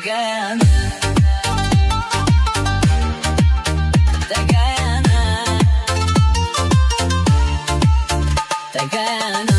Такая она, такая она, такая она.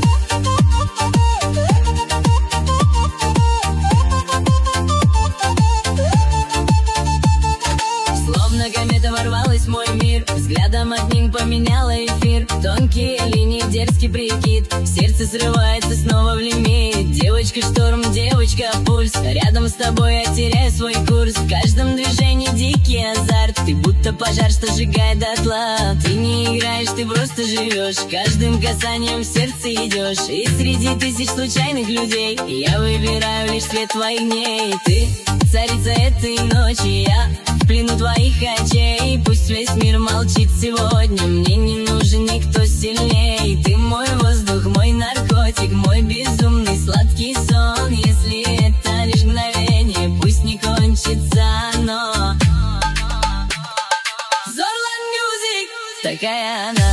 Словно комета ворвалась в мой мир, взглядом одним поменяла эфир. Тонкие линии, дерзкий прикид, сердце срывается снова в лимит. Девочка шторм, девочка пульс, рядом с тобой я теряю свой курс. В каждом движении дикий азарт, ты будто пожар, что сжигает дотла. Ты не играешь, ты просто живешь, каждым касанием в сердце идешь. И среди тысяч случайных людей я выбираю лишь свет твоих дней. Ты царица этой ночи, я в плену твоих очей. Пусть весь мир молчит сегодня, мне не нужен никто сильней. Ты мой воздух, мой наркотик, мой безумный сладкий сон. Если это лишь мгновение, пусть не кончится оно. Зорланд Мьюзик, такая она.